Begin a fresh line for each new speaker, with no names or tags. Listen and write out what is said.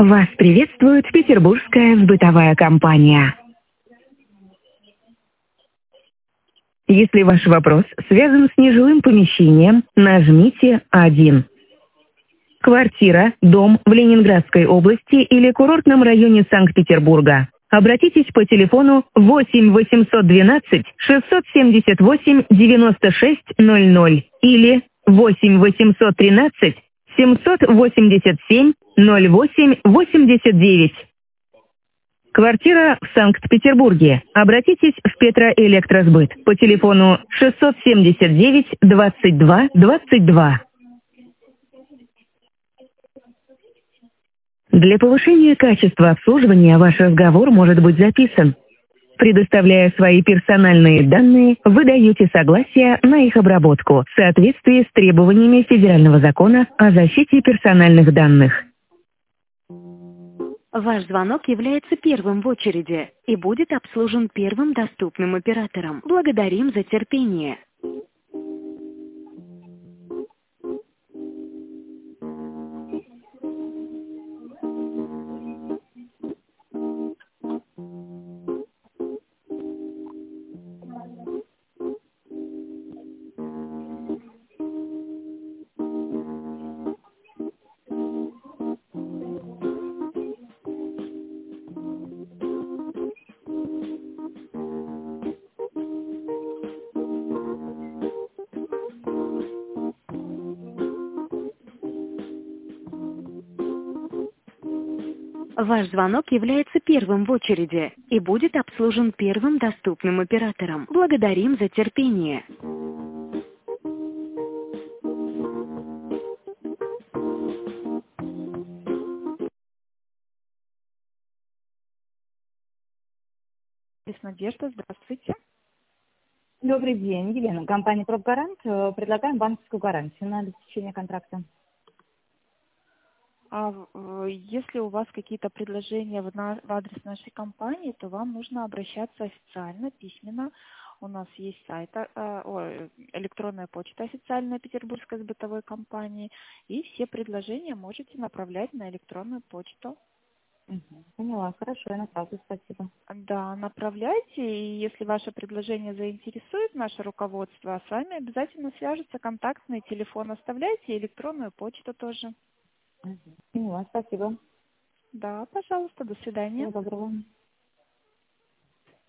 Вас приветствует петербургская сбытовая компания. Если ваш вопрос связан с нежилым помещением, нажмите 1. Квартира, дом в Ленинградской области или курортном районе Санкт-Петербурга. Обратитесь по телефону 8 812 678 96 00 или 8 813 787 08 89. Квартира в Санкт-Петербурге. Обратитесь в Петроэлектросбыт по телефону 679 22 22. Для повышения качества обслуживания ваш разговор может быть записан. Предоставляя свои персональные данные, вы даете согласие на их обработку в соответствии с требованиями Федерального закона о защите персональных данных.
Ваш звонок является первым в очереди и будет обслужен первым доступным оператором. Благодарим за терпение. Ваш звонок является первым в очереди и будет обслужен первым доступным оператором. Благодарим за терпение.
Надежда, здравствуйте.
Добрый день, Елена. Компания «Пробгарант». Предлагаем банковскую гарантию на обеспечение контракта.
Если у вас какие-то предложения в адрес нашей компании, то вам нужно обращаться официально, письменно. У нас есть сайт, электронная почта официальная Петербургской сбытовой компании, и все предложения можете направлять на электронную почту.
Поняла, хорошо, я направлю, спасибо.
Да, направляйте, и если ваше предложение заинтересует наше руководство, с вами обязательно свяжется контактный телефон, оставляйте электронную почту тоже.
Поняла, спасибо.
Да, пожалуйста, до свидания.
Всего доброго.